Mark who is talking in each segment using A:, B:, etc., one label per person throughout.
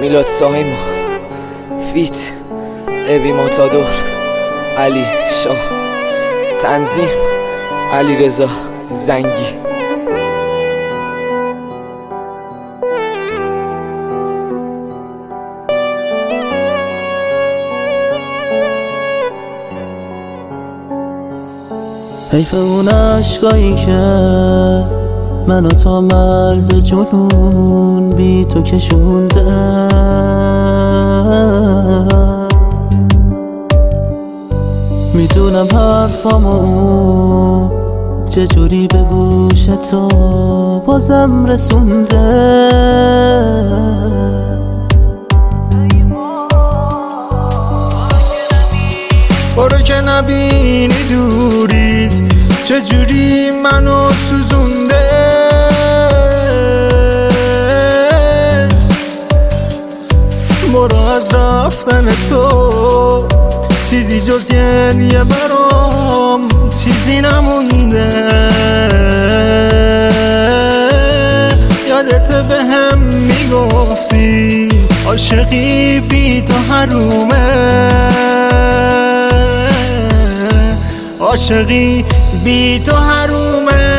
A: میلاد سایما فیت ابی ماتادور علی شاه تنظیم علی رضا زنگی.
B: حیف اون عشقایی که منو تا مرز جنون بی تو کشونده، میدونم حرفامو چجوری به گوش تو بازم رسونده.
C: برو که نبینی دوریت چجوری منو سوزونده. برو از رفتن تو چیزی جز یه برام چیزی نمونده. یادت به هم میگفتی عاشقی بی تو حرومه، عاشقی بی تو حرومه.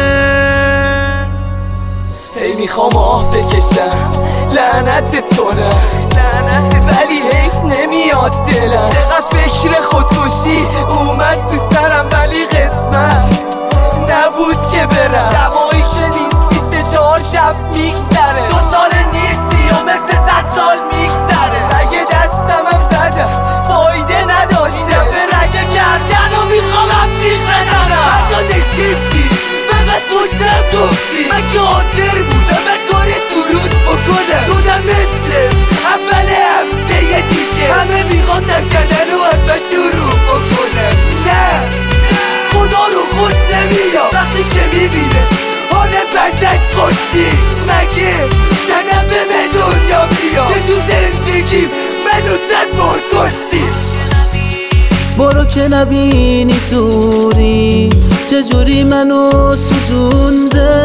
A: هی میخوام آه بکشم لعنت تو نه، ولی حیف نمیاد دلم. چقدر فکر خودکشی اومد تو سرم ولی قسمت نبود که برم. شبایی که نیستی 3-4 شب میگذره، 2 سال نیستی و مثل 100 سال میگذره. رگ دستمم زدم فایده نداشته، به رگ کردن و میخوام افریق بزنم. حتی نشستی فقط پشتم گفتی، من که حاضر بودم من کار درود بکنم. شدم مثل اول هفته دیگه، همه میخواد کردن و از من شروع بکنم. نه خدا رو خوش نمیاد وقتی که میبینه حال بندش خوشتی. مگه زنم به دنیا بیاد که تو زندگیم منو 100 بار کشتی.
B: برو که نبینی دوری چجوری منو سوزونده.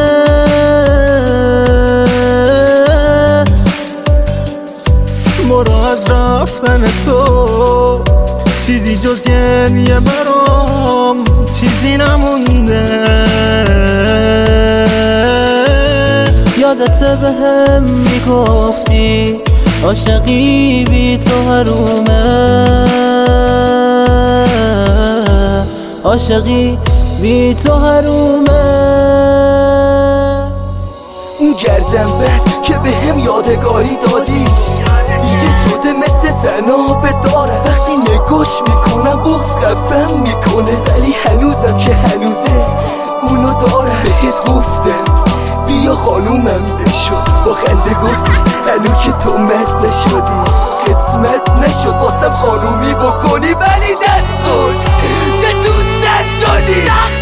C: برو از رفتن تو چیزی جز یه برام چیزی نمونده.
B: یادت به هم میگفتی عاشقی بی تو حرومه، عاشقی بی تو حرومه.
D: اون گردن بد که به هم یادگاری دادی دیگه شده مثل تنابه داره. وقتی نگاش میکنم بغض خفم میکنه، ولی هنوزم که هنوزه اونو دارم. بهت گفتم بیا خانومم بشو، با خنده گفتی هنو که تو مرد نشدی. قسمت نشد واسم خانومی بکنی، ولی دست خود چه زود زد شدی.